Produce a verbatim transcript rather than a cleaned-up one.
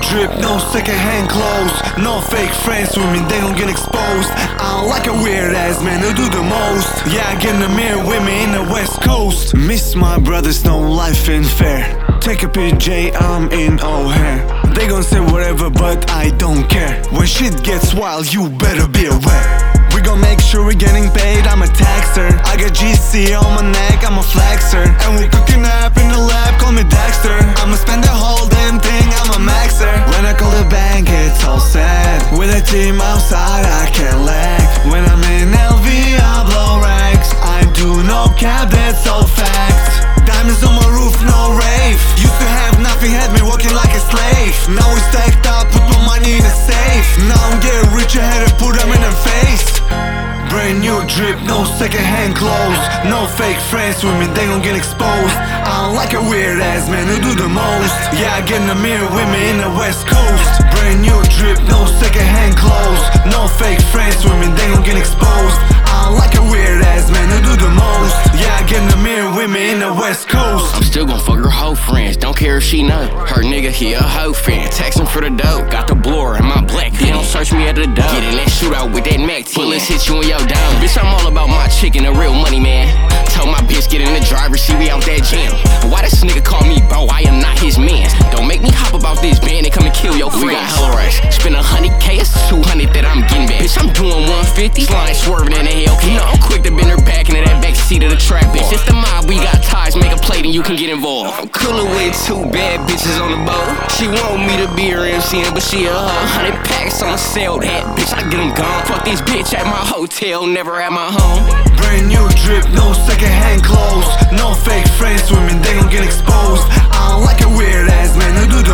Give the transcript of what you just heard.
drip, no secondhand clothes. No fake friends with me, they gon' get exposed. I don't like a weird ass man who do the most. Yeah, I get in the mirror with me in the West Coast. Miss my brothers, no life ain't fair. Take a P J, I'm in O'Hare. They gon' say whatever, but I don't care. When shit gets wild, you better be aware. We gon' make sure we're getting paid, I'm a taxer. I got G C on my neck, I'm a flexer. And we cooking up in the lab, call me Dexter. I'ma spend the whole damn thing, I'm a maxer. When I call the bank, it's all set. With a team outside, I can't lag. When I'm in L V, I blow racks. I do no cap, that's all facts. Diamonds on my roof, no rave. Used to have nothing, had me walking like a slave. Now we stacked up, put my money in a safe. Now I'm getting rich, I had to put them in the face. Brand new drip, no secondhand clothes. No fake friends with me, they gon' get exposed. I don't like a weird ass man who do the most. Yeah, I get in the mirror with me in the West Coast. Brand new drip, no secondhand clothes. No fake friends with me, they gon' get exposed. I don't like a weird ass man who do the most. Yeah, I get in the mirror with me in the West Coast. I'm still gon' fuck her whole friends, don't care if she know. Her nigga, he a hoe fan, texting for the dope. Got the blower in my black, they don't search me at the door. Get in that shootout with that Mac ten, bullets hit you in your dome. Bitch, I'm all about my chicken, a real money man. Told my bitch get in the driver's seat, we out that jam. Why this nigga call me bro, I am not his man. Don't make me hop about this band and come and kill your friends. We got hella rush, spend a hundred K, it's two hundred that I'm getting back. Bitch, I'm doing one fifty, slime swerving in the Hellcat. You know I'm quick to bend her back into that back seat of the track. Bitch, it's the mob, we got ties, make a plate and you can get involved. I'm coolin' with two bad bitches on the boat. She want me to be her M C N, but she a hoe. Hundred packs, I'ma sell that, bitch, I get them gone. Fuck this bitch at my hotel, never at my home. Brand new drip, no secondhand clothes. No fake friends with me, they gon' get exposed. I don't like a weird ass man who do the